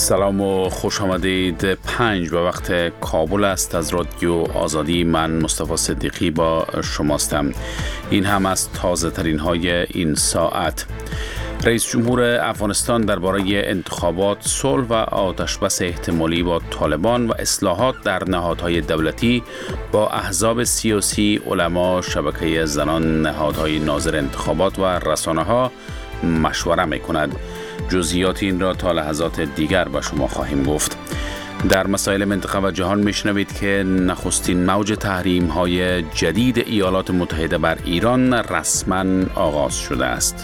سلام و خوش آمدید. 5 به وقت کابل است. از رادیو آزادی من مصطفی صدیقی با شماستم. این هم از تازه ترین های این ساعت. رئیس جمهور افغانستان درباره انتخابات، صلح و آتشبس احتمالی با طالبان و اصلاحات در نهادهای دولتی با احزاب سیاسی، علما، شبکه زنان، نهادهای ناظر انتخابات و رسانه‌ها مشوره می‌کند. جزئیات این را تا لحظات دیگر به شما خواهیم گفت. در مسائل منطقه و جهان میشنوید که نخستین موج تحریم‌های جدید ایالات متحده بر ایران رسما آغاز شده است.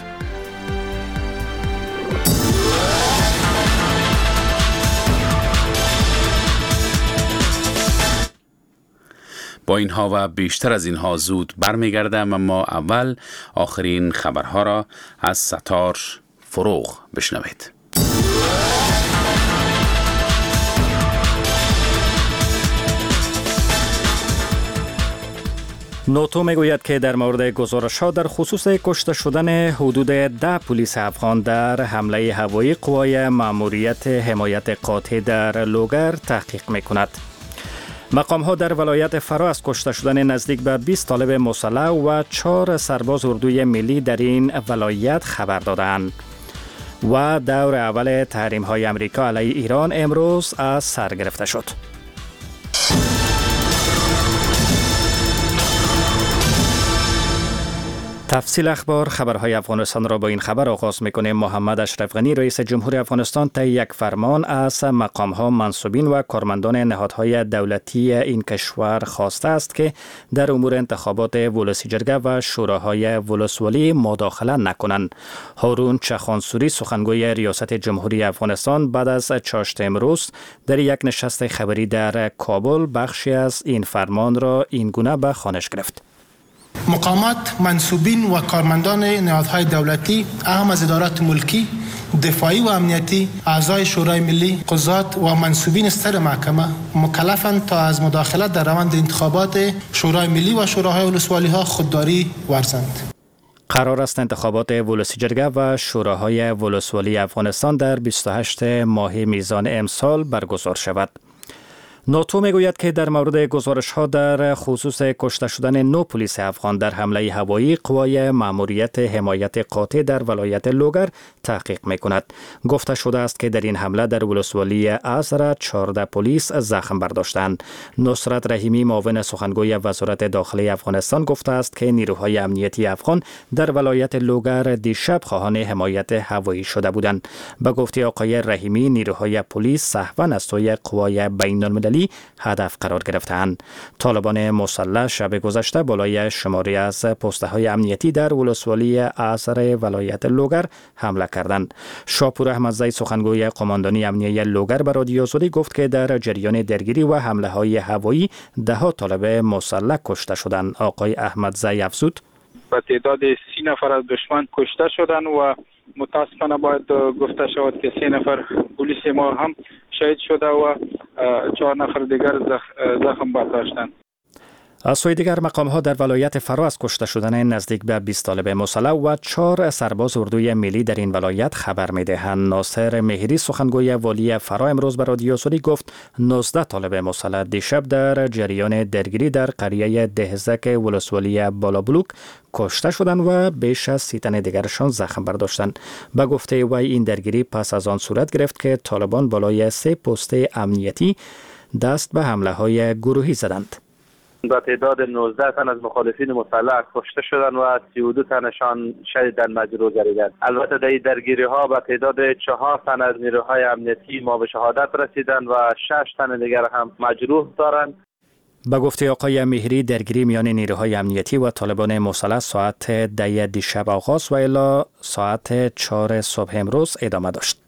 با اینها و بیشتر از اینها زود برمیگردم، اما اول آخرین خبرها را از ستار فروغ بشنوید. نوتو میگوید که در مورد گزارش‌ها در خصوص کشته شدن حدود 10 پلیس افغان در حمله هوایی قوای مأموریت حمایت قاطع در لوگر تحقیق می‌کند. مقام‌ها در ولایت فرا از کشته شدن نزدیک به 20 طالب مسلح و 4 سرباز اردوی ملی در این ولایت خبر دادند. و دور اول تحریم‌های آمریکا علیه ایران امروز از سر گرفته شد. تفصیل اخبار خبرهای افغانستان را با این خبر آغاز می‌کنیم. محمد اشرف غنی رئیس جمهور افغانستان طی یک فرمان از مقام‌ها، منصوبین و کارمندان نهادهای دولتی این کشور خواسته است که در امور انتخابات ولسی جرگه و شوراهای ولسوالی مداخله نکنند. هارون چخانسوری سخنگوی ریاست جمهوری افغانستان بعد از چاشت امروز در یک نشست خبری در کابل بخشی از این فرمان را این گونه به خوانش گرفت. مقامات، منصوبین و کارمندان نهادهای دولتی، اهم از ادارات ملکی، دفاعی و امنیتی، اعضای شورای ملی، قضات و منصوبین سر محکمه مکلفند تا از مداخلت در روند انتخابات شورای ملی و شوراهای ولسوالی ها خودداری ورزند. قرار است انتخابات ولسی جرگه و شوراهای ولسوالی افغانستان در 28 ماه میزان امسال برگزار شود. ناتو میگوید که در مورد گزارش‌ها در خصوص کشته شدن 9 پلیس افغان در حمله هوایی قوای مأموریت حمایت قاطع در ولایت لوگر تحقیق می‌کند. گفته شده است که در این حمله در ولسوالی ازرا 14 پلیس زخم برداشتند. نصرت رحیمی معاون سخنگوی وزارت داخلی افغانستان گفته است که نیروهای امنیتی افغان در ولایت لوگر دیشب خواهان حمایت هوایی شده بودند. به گفته آقای رحیمی نیروهای پلیس سهواً از سوی قوای بین‌المللی هدف قرار گرفتند. طالبان مسلح شب گذشته بالای شماری از پست‌های امنیتی در ولسوالی ازر ولایت لوگر حمله کردند. شاپور احمدزی سخنگوی قماندانی امنیتی لوگر به رادیو آزادی گفت که در جریان درگیری و حمله‌های هوایی 10 طالب مسلح کشته شدند. آقای احمدزی افزود: به تعداد 30 نفر از دشمن کشته شدند و متاسفانه باید گفته شود که 3 نفر پلیس ما هم شهید شده و 4 نفر دیگر زخم برداشتند. از سوی دیگر مقام‌ها در ولایت فرا از کشته شدن نزدیک به 20 طالب مسلح و 4 سرباز اردوی ملی در این ولایت خبر می‌دهند. ناصر مهری سخنگوی والی فرا امروز به رادیو آزادی گفت 19 طالب مسلح دیشب در جریان درگیری در قریه دهزک ولسوالی بالابلوک کشته شدند و بیش از 30 تن دیگرشان زخم برداشتند. به گفته وی این درگیری پس از آن صورت گرفت که طالبان بالای 3 پست امنیتی دست به حمله‌های گروهی زدند. با تعداد 19 تن از مخالفین مسلح کشته شدند و 32 تنشان شدیداً مجروح گردیدند. البته در این درگیری ها با تعداد 4 تن از نیروهای امنیتی ما به شهادت رسیدند و 6 تن دیگر هم مجروح دارند. به گفته آقای مهری درگیری میان نیروهای امنیتی و طالبان مسلح ساعت 10 دیشب آغاز و الی ساعت 4 صبح امروز ادامه داشت.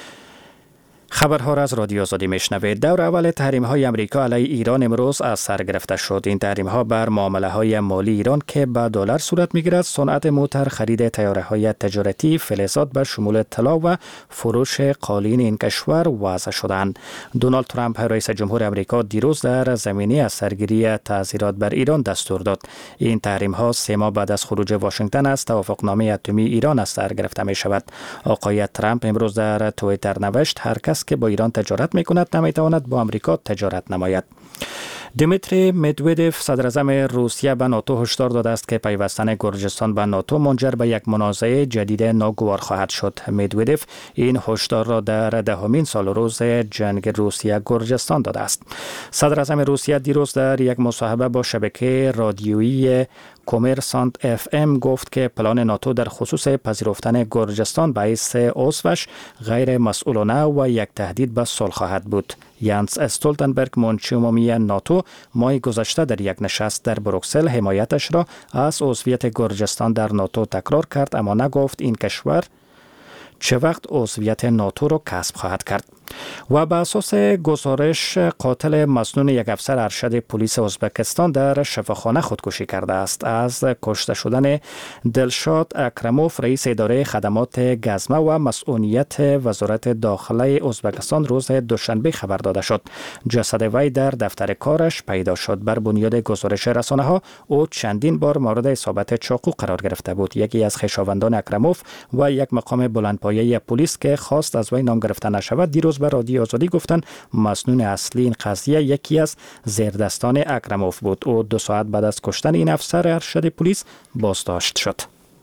خبرها را از رادیو آزادی میشنوید. دور اول تحریم‌های آمریکا علیه ایران امروز از سر گرفته شد. این تحریم‌ها بر معامله‌های مالی ایران که به دلار صورت می‌گیرد، صنعت موتر، خرید طیاره‌های تجارتی، فلزات به شمول طلا و فروش قالین این کشور وضع شدند. دونالد ترامپ رئیس جمهور آمریکا دیروز در زمینه از سرگیری تعزیرات بر ایران دستور داد. این تحریم‌ها 3 ماه بعد از خروج واشنگتن از توافقنامه اتمی ایران از سر گرفته می‌شود. آقای ترامپ امروز در توییتر نوشت: هر کس است که با ایران تجارت میکند نمیتواند با آمریکا تجارت نماید. دیمیتری مدودوف صدر اعظم روسیه به ناتو هشدار داده است که پیوستن گرجستان به ناتو منجر به یک منازعه جدید ناگوار خواهد شد. مدودوف این هشدار را در 10مین سال روز جنگ روسیه گرجستان داده است. صدر اعظم روسیه دیروز در یک مصاحبه با شبکه رادیویی کومرسانت اف ام گفت که پلان ناتو در خصوص پذیرفتن گرجستان باعث عضوش غیر مسئولانه و یک تهدید به صلح خواهد بود. یانس استولتنبرگ منشی عمومی ناتو ماه گذشته در یک نشست در بروکسل حمایتش را از عضویت گرجستان در ناتو تکرار کرد، اما نگفت این کشور چه وقت عضویت ناتو را کسب خواهد کرد. و به اساس گزارش قاتل مسنون یک افسر ارشد پلیس ازبکستان در شفاخانه خودکشی کرده است. از کشته شدن دلشاد اکرموف رئیس اداره خدمات گزمه و مسئولیت وزارت داخله ازبکستان روز دوشنبه خبر داده شد. جسد وی در دفتر کارش پیدا شد. بر بنیاد گزارش رسانه ها او چندین بار مورد اصابت چاقو قرار گرفته بود. یکی از خویشاوندان اکرموف و یک مقام بلندپایه پلیس که خواست از وی نام گرفته نشود دیروز به رادیو آزادی گفتند مسنون اصلی این قضیه یکی از زیردستان اکرموف بود. او 2 ساعت بعد از کشتن این افسر ارشد پلیس بازداشت شد.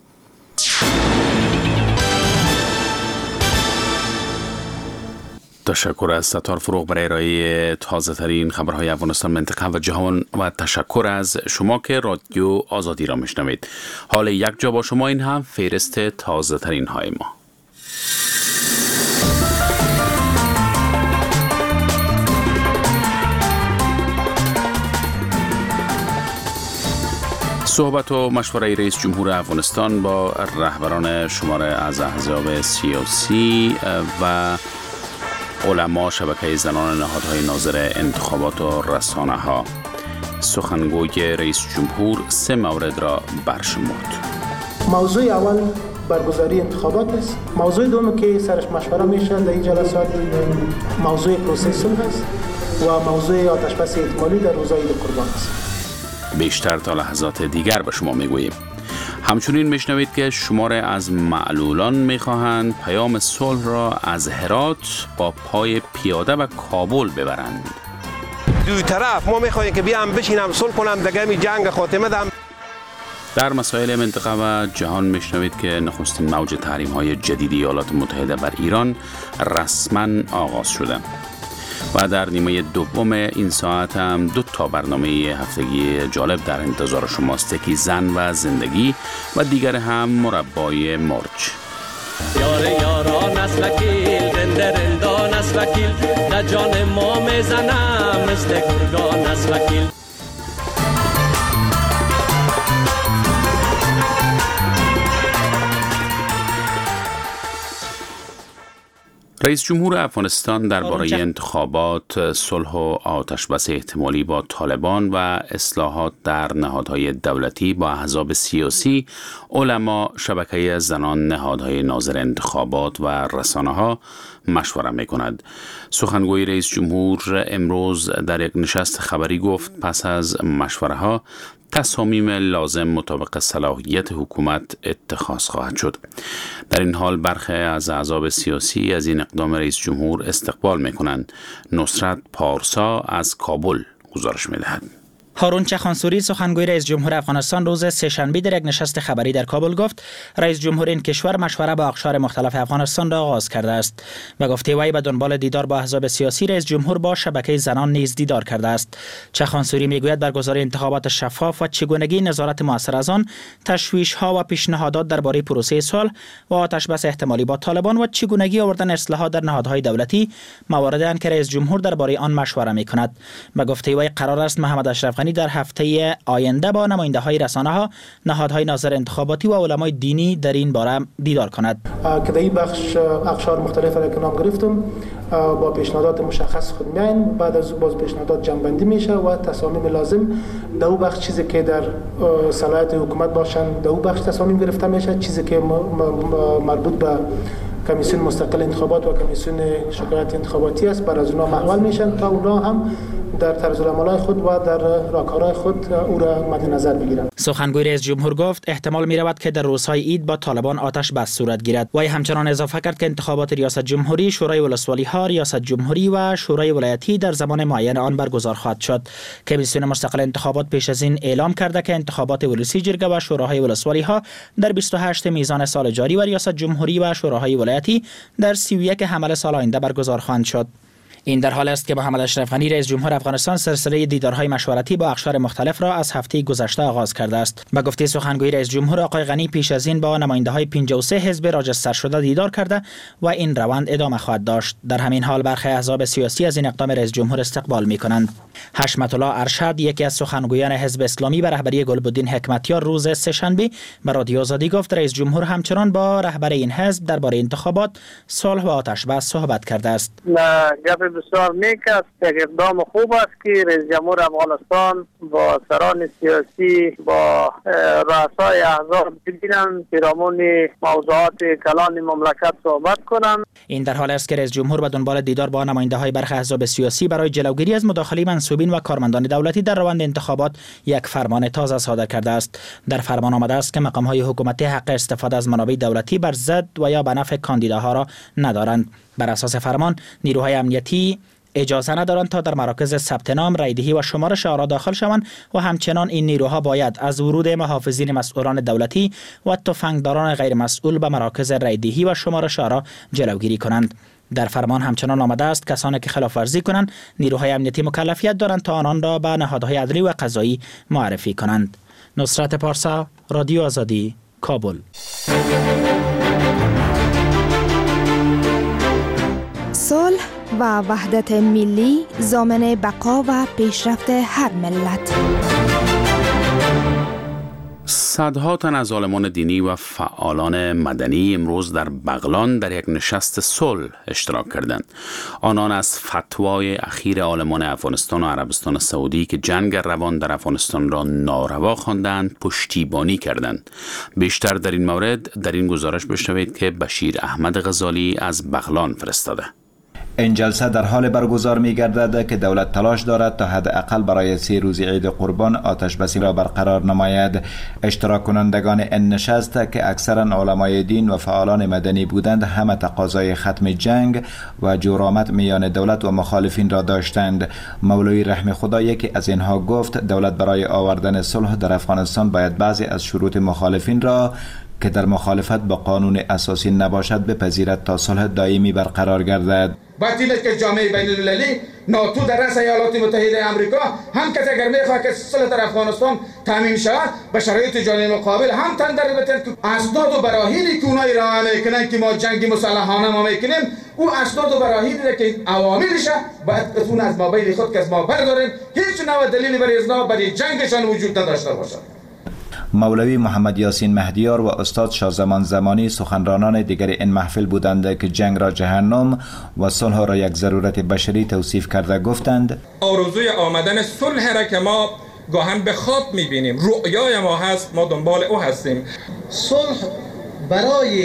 تشکر از ستار فروغ برای ارائه تازه ترین خبرهای افغانستان، منطقه و جهان و تشکر از شما که رادیو آزادی را میشنوید. حال یک جا با شما، این هم فهرست تازه ترین های ما. صحبت و مشوره رئیس جمهور افغانستان با رهبران شماره از احزاب سیاسی و علما، شبکه زنان، نهادهای ناظر انتخابات و رسانه ها. سخنگوی رئیس جمهور 3 مورد را برشمرد. موضوع اول برگزاری انتخابات است. موضوع دوم که سرش مشوره میشه در این جلسات موضوع پروسه صلح است و موضوع آتشبس احتمالی در روزهای قربان است. بیشتر تا لحظات دیگر به شما میگوییم. همچنین میشنوید که شماره از معلولان میخواهند پیام صلح را از هرات با پای پیاده به کابل ببرند. دوی طرف ما میخواهیم که بیام بشینم صلح کنم دیگه می جنگ خاتمه دم. در مسائل منطقه و جهان میشنوید که نخستین موج تحریم‌های جدید ایالات متحده بر ایران رسما آغاز شده. و در نیمه دوم این ساعت هم 2 برنامه هفتگی جالب در انتظار شماست. یکی زن و زندگی و دیگر هم مربای مرج. یاره یاران از وکیل رندان از وکیل در جان ما میزنم مثل گرگان از وکیل. رئیس جمهور افغانستان درباره انتخابات، صلح و آتشبس احتمالی با طالبان و اصلاحات در نهادهای دولتی با احزاب سیاسی، علما، شبکه زنان، نهادهای ناظر انتخابات و رسانه‌ها مشوره می‌کند. سخنگوی رئیس جمهور امروز در یک نشست خبری گفت پس از مشوره‌ها تصامیم لازم مطابق صلاحیت حکومت اتخاذ خواهد شد. در این حال برخی از احزاب سیاسی از این اقدام رئیس جمهور استقبال می‌کنند. نصرت پارسا از کابل گزارش می‌دهد. هارون چخانسوری سخنگوی رئیس جمهور افغانستان روز سه‌شنبه در یک نشست خبری در کابل گفت رئیس جمهور این کشور مشوره با اقشار مختلف افغانستان را آغاز کرده است و گفته وی به دنبال دیدار با احزاب سیاسی رئیس جمهور با شبکه زنان نیز دیدار کرده است. چخانسوری میگوید برگزاری انتخابات شفاف و چگونگی نظارت مؤثر از آن، تشویش‌ها و پیشنهادات درباره پروسه صلح و آتشبس احتمالی با طالبان و چگونگی آوردن اصلاحات در نهادهای دولتی مواردی است که رئیس جمهور درباره آن مشوره می‌کند. به گفته وی قرار است محمد اشرف غنی در هفته آینده با نماینده‌های رسانه‌ها، نهادهای ناظر انتخاباتی و علمای دینی در این باره دیدار کند. که در این بخش اقشار مختلف را که نام گرفتم با پیشنهادات مشخص خود میاین، بعد از باز پیشنهادات جمع‌بندی میشه و تصامیم لازم در اون بخش چیزی که در صلاحیت حکومت باشن در اون بخش تصامیم گرفته میشه، چیزی که مربوط به کمیسیون مستقل انتخابات و کمیسیون شکایت انتخاباتی است بر از اونها محول میشن تا اونها هم در طرز العمل‌های خود و در راهکارهای خود او را مد نظر بگیرند. سخنگوی رئیس جمهور گفت احتمال می‌رود که در روزهای عید با طالبان آتش بس صورت گیرد. وی همچنان اضافه کرد که انتخابات ریاست جمهوری، شورای ولسوالی‌ها، ریاست جمهوری و شورای ولایتی در زمان معین آن برگزار خواهد شد. کمیسیون مستقل انتخابات پیش از این اعلام کرده که انتخابات ولسی جرگه و شوراهای ولسوالی‌ها در 28 میزان سال جاری و ریاست جمهوری و شوراهای ولایتی در 31 حمل سال آینده برگزار خواهند شد. این در حال است که محمد اشرف غنی رئیس جمهور افغانستان سلسله دیدارهای مشورتی با اقشار مختلف را از هفته گذشته آغاز کرده است. به گفته سخنگوی رئیس جمهور آقای غنی پیش از این با نماینده‌های 53 حزب راجستر شده دیدار کرده و این روند ادامه خواهد داشت. در همین حال برخی احزاب سیاسی از این اقدام رئیس جمهور استقبال می‌کنند. حشمت الله ارشد، یکی از سخنگویان حزب اسلامی به رهبری گلبدین حکمتیار، روز سه‌شنبه به رادیو آزادی گفت رئیس جمهور همچنان با رهبر این حزب درباره انتخابات، صلح و آتش بس صحبت کرده است. بسیار نیک است، یک اقدام خوب است که رئیس جمهور افغانستان با سران سیاسی با رؤسای احزاب ببینند پیرامون موضوعات کلان مملکت صحبت کنند. این در حال است که رئیس جمهور به دنبال دیدار با نماینده‌های برخی احزاب سیاسی برای جلوگیری از مداخله منصوبین و کارمندان دولتی در روند انتخابات یک فرمان تازه صادر کرده است. در فرمان آمده است که مقام‌های حکومتی حق استفاده از منابع دولتی بر ضد و یا به نفع کاندیداها را ندارند. بر اساس فرمان نیروهای امنیتی اجازه ندارند تا در مراکز ثبت نام، رایدهی و شمارش آرا داخل شوند و همچنان این نیروها باید از ورود محافظین مسئولان دولتی و تفنگداران غیر مسئول به مراکز رایدهی و شمارش آرا جلوگیری کنند. در فرمان همچنان آمده است کسانی که خلاف ورزی کنند نیروهای امنیتی مکلفیت دارند تا آنان را به نهادهای عدلی و قضایی معرفی کنند. نصرت پارسا، رادیو آزادی، کابل. صلح و وحدت ملی ضامن بقا و پیشرفت هر ملت. صدها تن از عالمان دینی و فعالان مدنی امروز در بغلان در یک نشست صلح اشتراک کردند. آنان از فتوای اخیر عالمان افغانستان و عربستان سعودی که جنگ روان در افغانستان را ناروا خواندند پشتیبانی کردند. بیشتر در این مورد در این گزارش بشنوید که بشیر احمد غزالی از بغلان فرستاده. این جلسه در حال برگزار می گردد که دولت تلاش دارد تا حداقل برای 3 روز عید قربان آتش بسی را برقرار نماید. اشتراک کنندگان این نشست که اکثرا علمای دین و فعالان مدنی بودند همه تقاضای ختم جنگ و جرامت میان دولت و مخالفین را داشتند. مولوی رحم خدا یکی از اینها گفت دولت برای آوردن صلح در افغانستان باید بعضی از شروط مخالفین را که در مخالفت با قانون اساسی نباشد بپذیرد تا صلح دائمی برقرار گردد. باید که جامعه بین المللی ناتو در رأس ایالات متحده آمریکا هم کسی اگر میخواد که صلح در افغانستان تامین شود به شرایط جانب مقابل هم تن در بتن اسناد و براهینی که اونایی را میکنن که ما جنگی مسلحانه ما میکنیم او اسناد و براهینی که عواملشه باید اون از مابین خود که از ما برداریم هیچ نوع دلیلی برای ازنا برای جنگشان وجود نداشته باشد. مولوی محمد یاسین مهدیار و استاد شازمان زمانی سخنرانان دیگر این محفل بودند که جنگ را جهنم و صلح را یک ضرورت بشری توصیف کرده گفتند آرزوی آمدن صلح را که ما گاهن به خواب می‌بینیم، رؤیای ما هست، ما دنبال او هستیم. صلح برای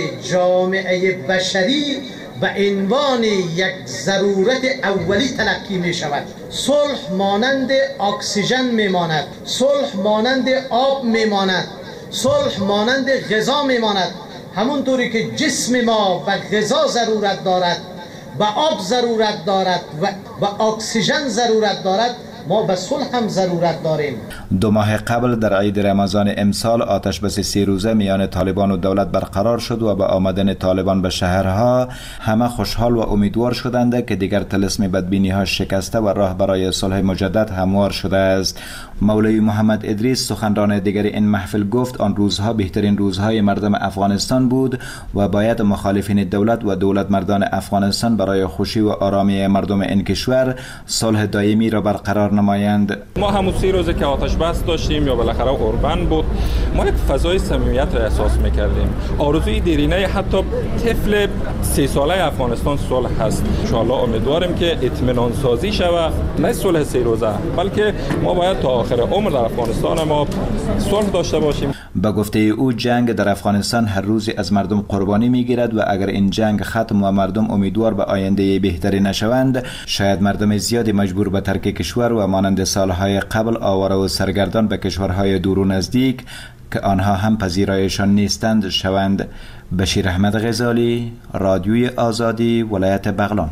جامعه بشری به عنوان یک ضرورت اولی تلقی می شود. صلح مانند اکسیژن می ماند، صلح مانند آب می ماند، صلح مانند غذا می ماند. همونطوری که جسم ما به غذا ضرورت دارد، به آب ضرورت دارد و به اکسیژن ضرورت دارد، ما به صلح هم ضرورت داریم. 2 ماه قبل در عید رمضان امسال آتش بس 3 روزه میان طالبان و دولت برقرار شد و با آمدن طالبان به شهرها همه خوشحال و امیدوار شدند که دیگر طلسم بدبینی ها شکسته و راه برای صلح مجدد هموار شده است. مولوی محمد ادریس سخنران دیگر این محفل گفت آن روزها بهترین روزهای مردم افغانستان بود و باید مخالفین دولت و دولت مردان افغانستان برای خوشی و آرامی مردم این کشور صلح دائمی را برقرار نمایند. ما همون 3 روزه که آتش بس داشتیم یا بالاخره قربان بود ما یک فضای صمیمیت را احساس می‌کردیم. آرزوی دیرینه حتی طفل 3 ساله افغانستان صلح هست. ان شاء الله امیدواریم که اطمینان سازی شود، نه صلح 3 روزه بلکه ما باید تا آخر عمر در افغانستان ما صلح داشته باشیم. به گفته او جنگ در افغانستان هر روز از مردم قربانی میگیرد و اگر این جنگ ختم و مردم امیدوار به آینده بهتری نشوند، شاید مردم زیادی مجبور به ترک کشور و مانند سالهای قبل آواره و سرگردان به کشورهای دور و نزدیک که آنها هم پذیرایشان نیستند شوند. بشیر احمد غزالی، رادیوی آزادی، ولایت بغلان.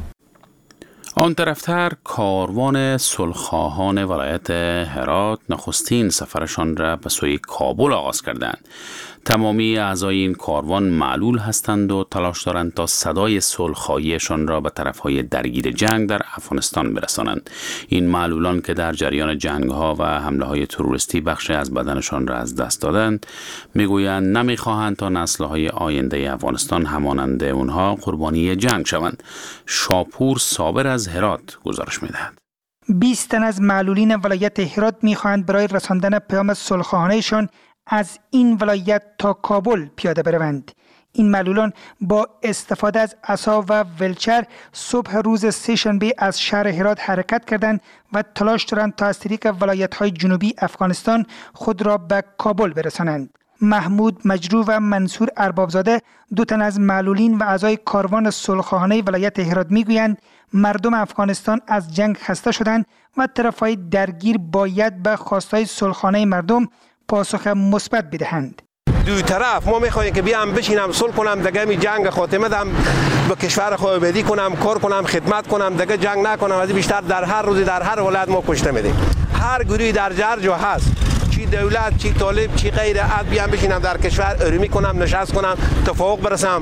آن طرفتر کاروان صلح‌خواهان ولایت هرات نخستین سفرشان را به سوی کابل آغاز کردند. تمامی اعضای این کاروان معلول هستند و تلاش دارند تا صدای صلح‌خواهیشان را به طرف‌های درگیر جنگ در افغانستان برسانند. این معلولان که در جریان جنگ‌ها و حمله‌های تروریستی بخش از بدنشان را از دست دادند، میگویند نمی‌خواهند تا نسل‌های آینده افغانستان همانند اونها قربانی جنگ شوند. شاپور صابر از هرات گزارش می‌دهد. 20 تن از معلولین ولایت هرات می‌خواهند برای رساندن پیام صلح‌خواهانه‌شان از این ولایت تا کابل پیاده بروند. این معلولان با استفاده از عصا و ولچر صبح روز سه‌شنبه از شهر هرات حرکت کردند و تلاش دارند تا از طریق ولایت‌های جنوبی افغانستان خود را به کابل برسانند. محمود مجروح و منصور اربابزاده، 2 تن از معلولین و اعضای کاروان صلح‌خواهانه ولایت هرات میگویند مردم افغانستان از جنگ خسته شدند و طرف‌های درگیر باید به خواستهای صلح‌خواهانه مردم پاسخ مثبت بدهند. دو طرف ما میخوایم که بیام بشینم صلح کنم، دیگه می جنگ خاتمه دم، به کشور خود آبادی کنم، کار کنم، خدمت کنم، دیگه جنگ نکنم. از بیشتر در هر روزی در هر ولایت ما کشته میدیم. هر گروهی در هر جا هست، چی دولت، چی طالب، چی غیر، از بیام بشینم در کشور ارومی کنم، نشست کنم، تفاهم برسم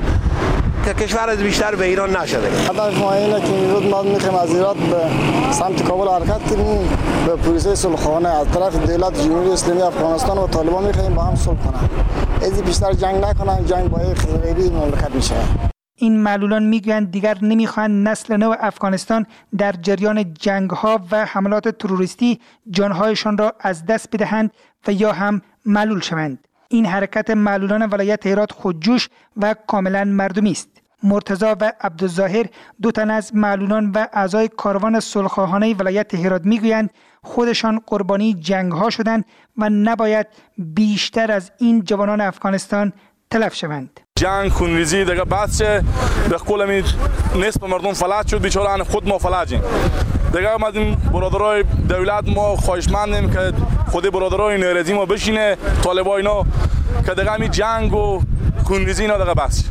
که کشور از بیشتر به ایران نشده. هدف ما اینه که امروز ما میخوایم از هرات به سمت کابل حرکت کنیم، به پروسه صلح‌خواهانه از طرف دولت جمهوری اسلامی افغانستان و طالبان میخوایم با هم صلح کنن. از بیشتر جنگ نکنن، جنگ با غیبی مملکت میشه. این معلولان میگویند دیگر نمیخواهند نسل نو افغانستان در جریان جنگ‌ها و حملات تروریستی جانهایشان را از دست بدهند و یا هم معلول شوند. این حرکت معلولان ولایت هرات خودجوش و کاملا مردمی است. مرتضی و عبدالظاهر، 2 تن از معلولان و اعضای کاروان صلح‌خواهانه ولایت هرات میگویند خودشان قربانی جنگ‌ها شدند و نباید بیشتر از این جوانان افغانستان تلف شوند. جنگ خونریزی دیگه بس شه، به قول می نصف مردم فلج شد، بیچاره خود ما فلجیم. دیگه اومدیم برادرای دولت ما خواهشمندیم که خود برادرای ناراضی ما بشینه، طالبای اینا که دیگه می جنگ و خونریزی اینا دیگه بس.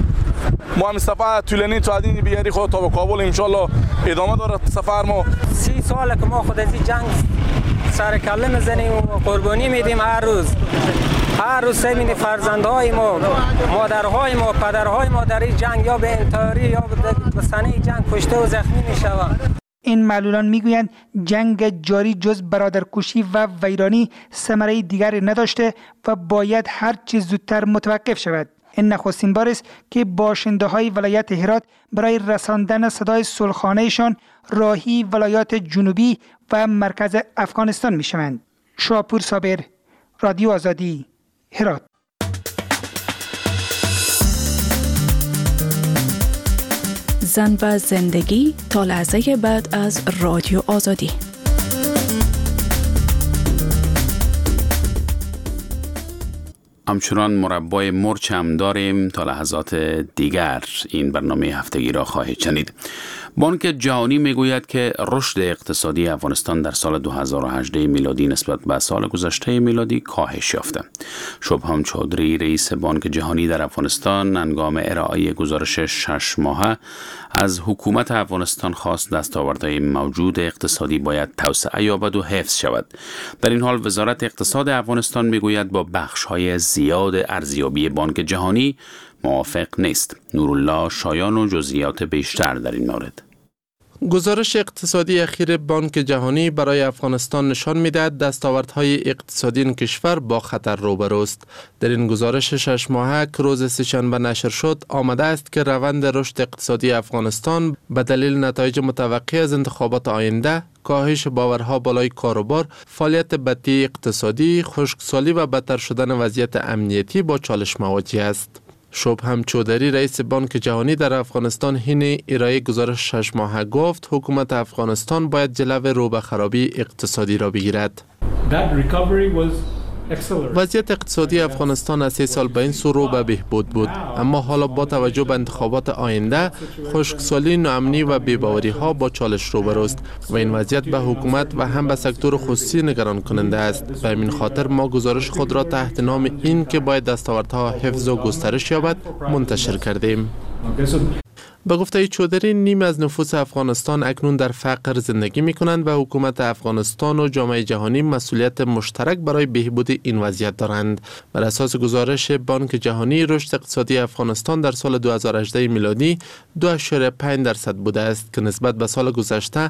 ما هم سفر طولانی تا این بیاری خود تا به کابل ان شاء الله ادامه داره سفر ما. 30 ساله که ما خود از این جنگ سر کله میزنیم و قربانی میدیم. هر روز سمین فرزندهای ما، مادرهای ما، پدرهای ما در این جنگ یا به انتحاری یا به صحنه جنگ کشته و زخمی میشوند. این معلولان میگویند جنگ جاری جز برادرکشی و ویرانی ثمره دیگری نداشته و باید هر چیز زودتر متوقف شود. این نخستین بار است که باشنده های ولایت هرات برای رساندن صدای صلح‌خواهانه‌شان راهی ولایات جنوبی و مرکز افغانستان میشوند. شاپور صابر، رادیو آزادی، هرات. زن و زندگی تا لحظه بعد از رادیو آزادی. همچنان مربای مرچ هم داریم. تا لحظات دیگر این برنامه هفتگی را خواهید شنید. بانک جهانی میگوید که رشد اقتصادی افغانستان در سال 2018 میلادی نسبت به سال گذشته میلادی کاهش یافته. شبهام چودری رئیس بانک جهانی در افغانستان هنگام ارائه گزارش 6 ماهه از حکومت افغانستان خواست دستاوردهای موجود اقتصادی باید توسعه یابد و حفظ شود. در این حال وزارت اقتصاد افغانستان میگوید با بخش‌های زیاد ارزیابی بانک جهانی موافق نیست. نورالله شایان و جزئیات بیشتر در این مورد. گزارش اقتصادی اخیر بانک جهانی برای افغانستان نشان می‌دهد دستاوردهای اقتصادی این کشور با خطر روبروست. در این گزارش 6 ماهه که روز سه‌شنبه نشر شد آمده است که روند رشد اقتصادی افغانستان به دلیل نتایج متوقع از انتخابات آینده، کاهش باورها بالای کاروبار، فعالیت بدی اقتصادی، خشکسالی و بدتر شدن وضعیت امنیتی با چالش مواجه است. شبهام چودری رئیس بانک جهانی در افغانستان حین ارائه گزارش 6 ماهه گفت حکومت افغانستان باید جلو رو به خرابی اقتصادی را بگیرد. وضعیت اقتصادی افغانستان از 3 سال به این سو رو به بهبود بود، اما حالا با توجه به انتخابات آینده خشکسالی، ناامنی و بی‌باوری ها با چالش روبروست و این وضعیت به حکومت و هم به سکتور خصوصی نگران کننده است. به همین خاطر ما گزارش خود را تحت نام این که باید دستاوردها حفظ و گسترش یابد منتشر کردیم. به گفته چودری، نیم از نفوس افغانستان اکنون در فقر زندگی می کنند و حکومت افغانستان و جامعه جهانی مسئولیت مشترک برای بهبود این وضعیت دارند. بر اساس گزارش بانک جهانی، رشد اقتصادی افغانستان در سال 2018 میلادی 2.5% بوده است که نسبت به سال گذشته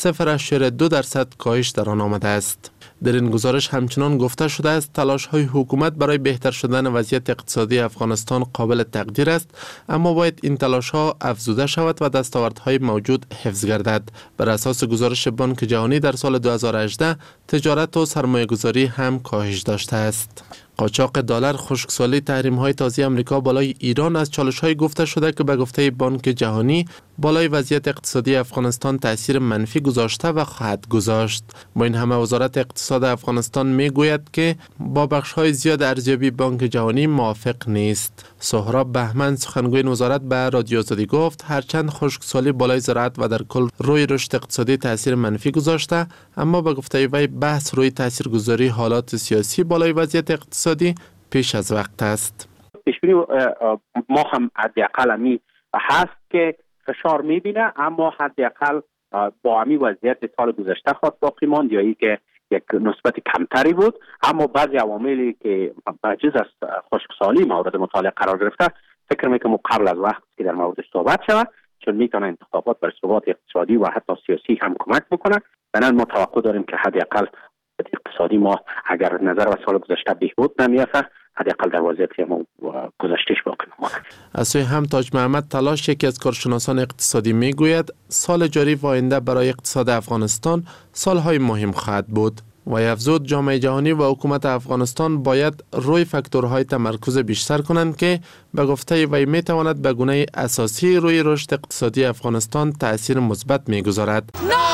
0.2% کاهش در آن آمده است. در این گزارش همچنان گفته شده است تلاش‌های حکومت برای بهتر شدن وضعیت اقتصادی افغانستان قابل تقدیر است، اما باید این تلاش‌ها افزوده شود و دستاوردهای موجود حفظ گردد. بر اساس گزارش بانک جهانی در سال 2018 تجارت و سرمایه‌گذاری هم کاهش داشته است. قاچاق دلار، خشکسالی، تحریم‌های تازه آمریکا بالای ایران از چالش‌های گفته شده که به گفته بانک جهانی بالای وضعیت اقتصادی افغانستان تأثیر منفی گذاشته و خواهد گذاشت. با این همه وزارت اقتصاد افغانستان میگوید که با بخش‌های زیاد ارزیابی بانک جهانی موافق نیست. سهراب بهمن، سخنگوی وزارت، به رادیو آزادی گفت هرچند خشکسالی بالای زراعت و در کل روی رشد اقتصادی تأثیر منفی گذاشته، اما به گفته وی بحث روی تاثیرگذاری حالات سیاسی بالای وضعیت اقتصادی پیش از وقت است. پیشبینی ما هم حداقل می هست که فشار میبینه، اما حداقل با همین وضعیت سال گذشته خواهد باقی ماند یا ای که یک نسبت کمتری بود، اما بعضی عواملی که بجز از خشکسالی مورد مطالعه قرار گرفته فکر میکنم قبل از وقت که در موردش صحبت شود، چون میتونه انتخابات بر ثبات اقتصادی و حتی سیاسی هم کمک بکنه. بنابراین ما توقع داریم که حداقل اقتصادی ما اگر نظر به سال گذشته بهبود نمیافته، حداقل در وضعیتی ما گذشتهش باقی میمونه. از سوی هم تاج محمد تلاش، یکی از کارشناسان اقتصادی، میگوید سال جاری و آینده برای اقتصاد افغانستان سالهای مهم خواهد بود و افزود جامعه جهانی و حکومت افغانستان باید روی فاکتورهای تمرکز بیشتر کنند که به گفته وی میتواند به گونه اساسی روی رشد اقتصادی افغانستان تأثیر مثبت میگذارد.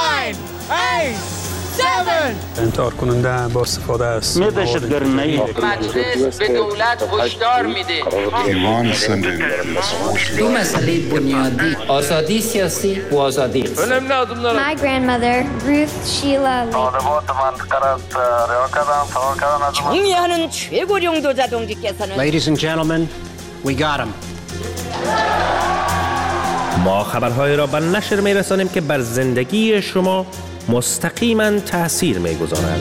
9، 8، 7 انتحار کننده با استفاده است. مجلس به دولت هشدار میده. دو مسئله بنیادی، آزادی سیاسی و آزادی اقتصادی. My grandmother, Ruth Sheila Lee. 정의하는 최고령 도자동지께서는 Ladies and gentlemen, we got him. ما خبرهای را به نشر می‌رسانیم که بر زندگی شما مستقیما تأثیر می‌گذارند.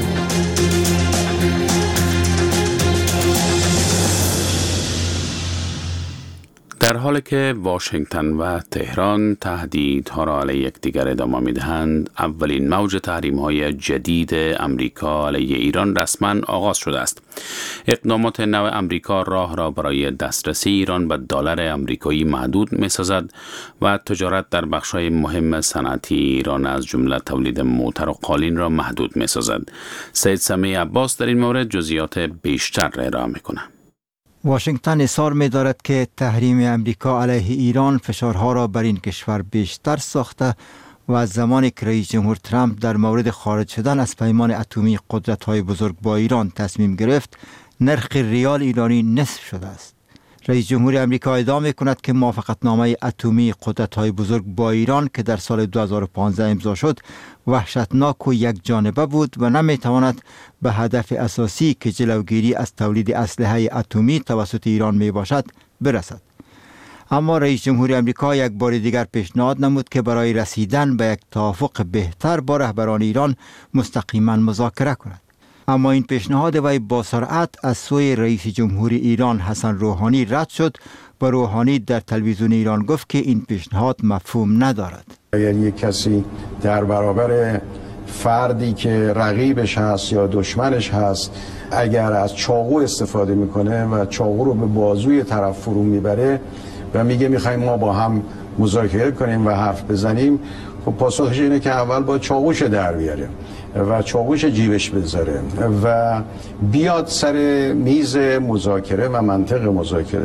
در حالی که واشنگتن و تهران تهدیدها را علیه یکدیگر ادامه می‌دهند، اولین موج تحریم‌های جدید امریکا علیه ایران رسما آغاز شده است. اقدامات نو امریکا راه را برای دسترسی ایران به دلار امریکایی محدود می‌سازد و تجارت در بخش‌های مهم صنعتی ایران از جمله تولید موتر و قالین را محدود می‌سازد. سید سمیع عباس در این مورد جزئیات بیشتر را ارائه می‌کند. واشنگتن اصرار می‌دارد که تحریم امریکا علیه ایران فشارها را بر این کشور بیشتر ساخته و از زمانی که رئیس جمهور ترامپ در مورد خارج شدن از پیمان اتمی قدرت‌های بزرگ با ایران تصمیم گرفت، نرخ ریال ایرانی نصف شده است. رئیس جمهور امریکا ادعا می‌کند که موافقتنامه اتمی قدرت‌های بزرگ با ایران که در سال 2015 امضا شد، وحشتناک و یک جانبه بود و نمی‌تواند به هدف اساسی که جلوگیری از تولید اسلحه اتمی توسط ایران میباشد برسد. اما رئیس جمهور امریکا یک بار دیگر پیشنهاد نمود که برای رسیدن به یک توافق بهتر با رهبران ایران مستقیما مذاکره کند. اما این پیشنهاد وی با سرعت از سوی رئیس جمهور ایران حسن روحانی رد شد و روحانی در تلویزیون ایران گفت که این پیشنهاد مفهوم ندارد. اگر یک کسی در برابر فردی که رقیبش هست یا دشمنش هست اگر از چاقو استفاده میکنه و چاقو رو به بازوی طرف فرو میبره و میگه میخوایم ما با هم مذاکره کنیم و حرف بزنیم، خب پاسخش اینه که اول با چاقوش در بیاره و چاقوش جیبش بذاره و بیاد سر میز مذاکره و منطق مذاکره.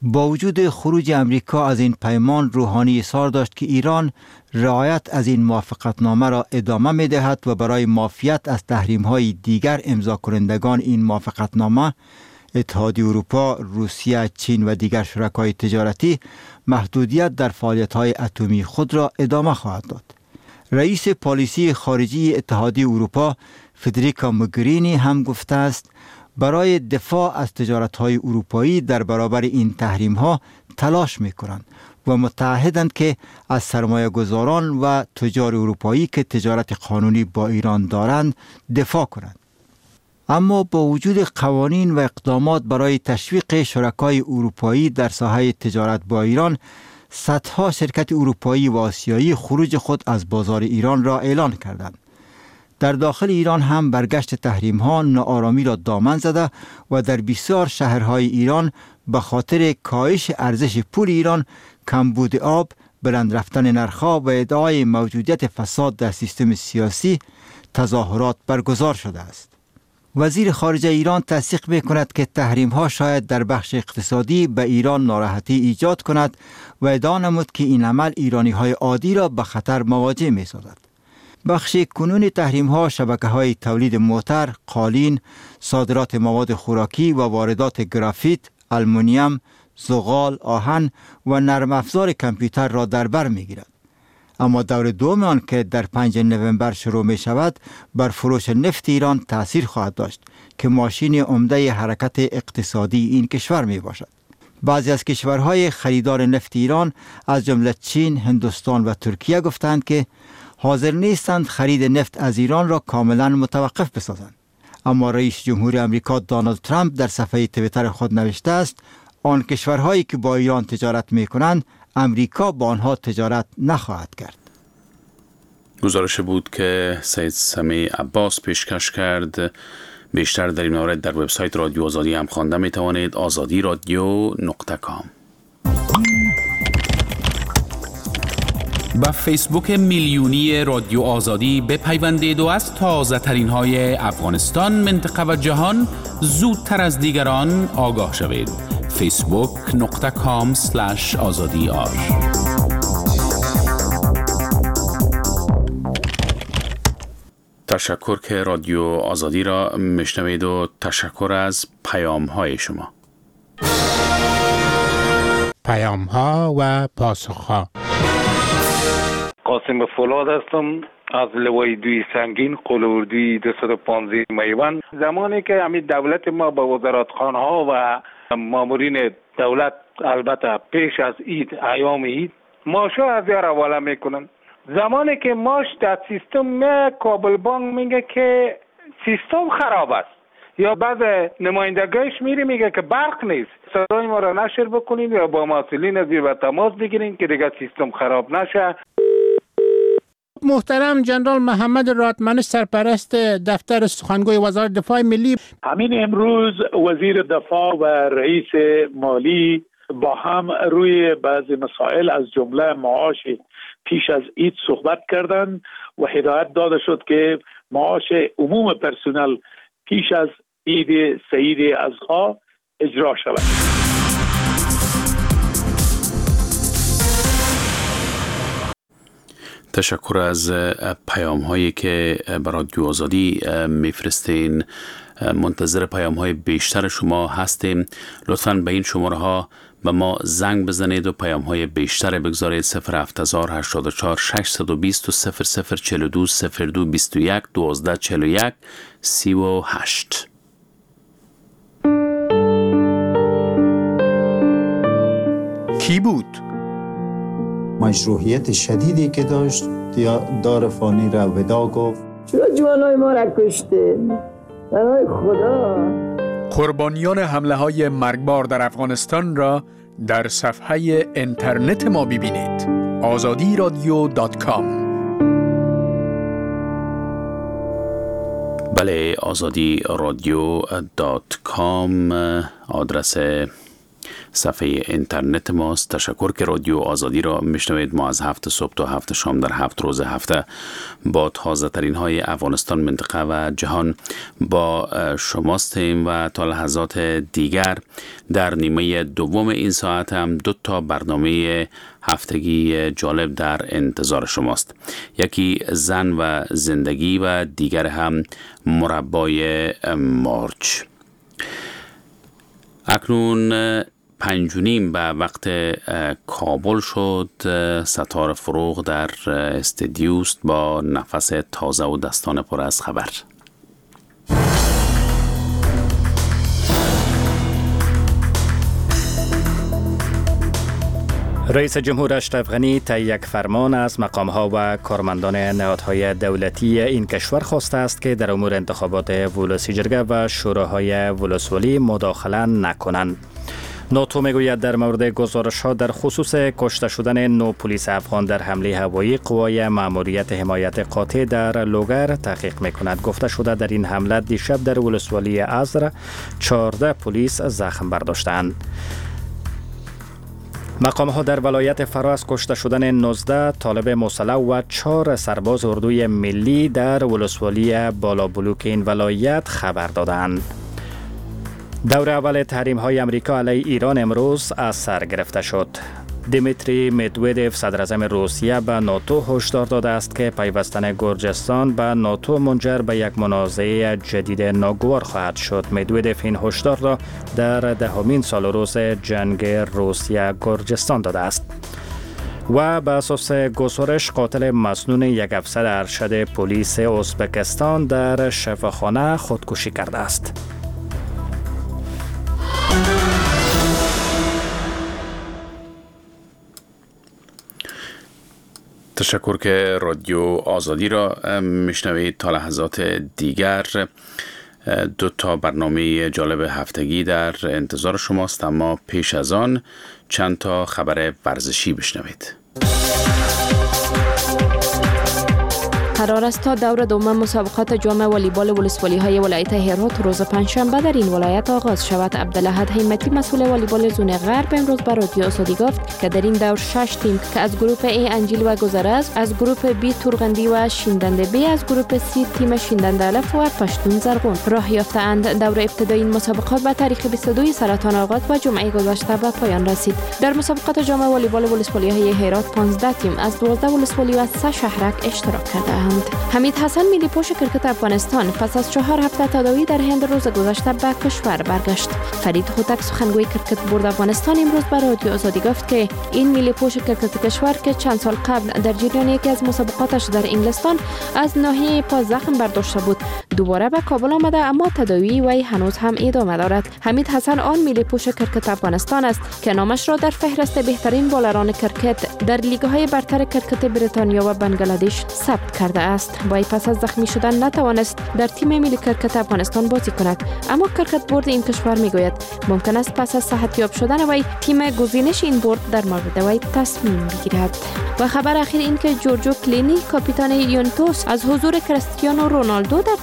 با وجود خروج امریکا از این پیمان، روحانی اصرار داشت که ایران رعایت از این موافقتنامه را ادامه می دهد و برای معافیت از تحریم‌های دیگر امضا کنندگان این موافقتنامه، اتحادیه اروپا، روسیه، چین و دیگر شرکای تجارتی، محدودیت در فعالیت‌های اتمی خود را ادامه خواهد داد. رئیس پالیسی خارجی اتحادیه اروپا فدریکا موگرینی هم گفته است برای دفاع از تجارت‌های اروپایی در برابر این تحریم‌ها تلاش می‌کنند و متعهدند که از سرمایه‌گذاران و تجار اروپایی که تجارت قانونی با ایران دارند دفاع کنند. اما با وجود قوانین و اقدامات برای تشویق شرکای اروپایی در ساحه تجارت با ایران، صدها شرکت اروپایی و آسیایی خروج خود از بازار ایران را اعلان کردند. در داخل ایران هم برگشت تحریم ها ناآرامی را دامن زده و در بسیار شهرهای ایران به خاطر کاهش ارزش پول ایران، کمبود آب، بلند رفتن نرخ‌ها و ادعای موجودیت فساد در سیستم سیاسی تظاهرات برگزار شده است. وزیر خارجه ایران تصدیق می‌کند که تحریم‌ها شاید در بخش اقتصادی به ایران ناراحتی ایجاد کند و ادعا نمود که این عمل ایرانی‌های عادی را به خطر مواجه می‌سازد. بخش کنونی تحریم‌ها شبکه‌های تولید موتر، قالین، صادرات مواد خوراکی و واردات گرافیت، آلومینیوم، زغال، آهن و نرم افزار کامپیوتر را در بر می‌گیرد. اما دور دوم آن که در 5 نوامبر شروع می شود بر فروش نفت ایران تأثیر خواهد داشت که ماشین عمده حرکت اقتصادی این کشور می باشد. بعضی از کشورهای خریدار نفت ایران از جمله چین، هندوستان و ترکیه گفتند که حاضر نیستند خرید نفت از ایران را کاملا متوقف بسازند. اما رئیس جمهور آمریکا دونالد ترامپ در صفحه توییتر خود نوشته است آن کشورهایی که با ایران تجارت می کنند امریکا با آنها تجارت نخواهد کرد. گزارش بود که سید سمیع عباس پیشکش کرد. بیشتر در این مورد در وبسایت رادیو آزادی هم خوانده می توانید. azadiradio.com. با فیسبوک میلیونی رادیو آزادی بپیوندید و از تازه ترین های افغانستان، منطقه و جهان زودتر از دیگران آگاه شوید. facebook.com/azadiar. تشکر که رادیو آزادی را میشنوید و تشکر از پیام های شما. پیام ها و پاسخ ها. قاسم فولاد هستم از لوای دوی سنگین قلوردوی 215 میوان. زمانی که همین دولت ما با وزارتخانه ها و مامورین دولت البته پیش از عید، ایام عید، ماشا از یار حواله میکنن. زمانی که ماش در سیستم کابل بانک میگه که سیستم خراب است، یا بعض نمایندگیش میگه که برق نیست. صدای ما را نشر بکنین یا با مسئولین زیر به تماس بگیرین که دیگه سیستم خراب نشه. محترم جنرال محمد راتمن، سرپرست دفتر سخنگوی وزارت دفاع ملی، همین امروز وزیر دفاع و رئیس مالی با هم روی بعضی مسائل از جمله معاش پیش از عید صحبت کردند و هدایت داده شد که معاش عموم پرسنل پیش از عید سعید اضحی اجرا شود. تشکر از پیام هایی که برای رادیو آزادی میفرستین. منتظر پیام های بیشتر شما هستیم. لطفاً به این شماره ها به ما زنگ بزنید و پیام های بیشتر بگذارید. 07084 620 0042 0221 1241 38. کی بود؟ مشروعیت شدیدی که داشت دار فانی را ودا گفت. چرا جوانای ما را کشته؟ برای خدا. قربانیان حمله های مرگبار در افغانستان را در صفحه اینترنت ما ببینید. azadiradio.com. بله، azadiradio.com آدرس صفحه اینترنت ماست. تشکر که رادیو آزادی را میشنوید. ما از 7 صبح تا 7 شام در 7 روز هفته با تازه ترین های افغانستان، منطقه و جهان با شماستیم و تا لحظات دیگر در نیمه دوم این ساعت هم 2 تا برنامه هفتگی جالب در انتظار شماست. یکی زن و زندگی و دیگر هم مربای مارچ. اکنون 5:30 به وقت کابل شد. ستار فروغ در استدیوست با نفس تازه و دستان پر از خبر. رئیس جمهور اشرف غنی طی یک فرمان از مقام‌ها و کارمندان نهادهای دولتی این کشور خواسته است که در امور انتخابات ولسی جرگه و شوراهای ولسوالی مداخله نکنند. ناتو میگوید در مورد گزارش‌ها در خصوص کشته شدن 9 پلیس افغان در حمله هوایی قوای مأموریت حمایت قاطع در لوگر تحقیق میکند. گفته شده در این حمله دیشب در ولسوالی ازر 14 پلیس زخم برداشتند. مقام‌ها در ولایت فراس کشته شدن 19 طالب مسلح و 4 سرباز اردوی ملی در ولسوالی بالابلوک این ولایت خبر دادند. دور اول تحریم‌های آمریکا علیه ایران امروز از سر گرفته شد. دیمیتری مدودوف صدر اعظم روسیه به ناتو هشدار داده است که پیوستن گرجستان به ناتو منجر به یک منازعه جدید ناگوار خواهد شد. مدودوف این هشدار را در 10مین سال روز جنگ روسیه گرجستان داده است. و به اساس گزارش قاتل مسنون یک افسر ارشد پلیس ازبکستان در شفاخانه خودکشی کرده است. تشکر که رادیو آزادی را میشنوید. تا لحظات دیگر 2 تا برنامه جالب هفتگی در انتظار شماست، اما پیش از آن چند تا خبر ورزشی بشنوید. قرار است تا دور دوم مسابقات جام والیبال ولسوالی های ولایت هرات روز پنجشنبه در این ولایت آغاز شود. عبدالاحد همتی مسئول والیبال زون غرب امروز به رادیو آزادی گفت که در این دور 6 تیم که از گروه A انجیل و گذرز، از گروه B تورغندی و شیندنده B، از گروه C تیم شیندنده الف و پشتون زرغون راه یافتند. دور ابتدایی این مسابقات به تاریخ 22 سرطان آغاز و جمعه گذشته به پایان رسید. در مسابقات جام والیبال ولسوالی های هرات 15 تیم از 12 ولسوالی و 3 شهرک اشتراک کردند. حمید حسن ملی پوش کرکت افغانستان پس از 4 هفته تداوی در هند روز گذشته به کشور برگشت. فرید هوتک سخنگوی کرکت بورد افغانستان امروز به رادیو آزادی گفت که این ملی پوش کرکت کشور که چند سال قبل در جریان یکی از مسابقاتش در انگلستان از ناحیه پا زخم برداشته بود دوباره به کابل آمده، اما تداوی وی هنوز هم ادامه دارد. حمید حسن آن ملی پوش کرکت افغانستان است که نامش را در فهرست بهترین بالران کرکت در لیگ‌های برتر کرکت بریتانیا و بنگلادش ثبت کرده است. وی پس از زخمی شدن نتوانست در تیم ملی کرکت افغانستان بازی کند، اما کرکت بورد این کشور میگوید ممکن است پس از صحتیاب شدن وی تیم گزینش این بورد در مورد وی تصمیم بگیرد. و خبر اخیر این که جورجو کلینی کاپیتان یوونتوس از حضور کریستیانو رونالدو در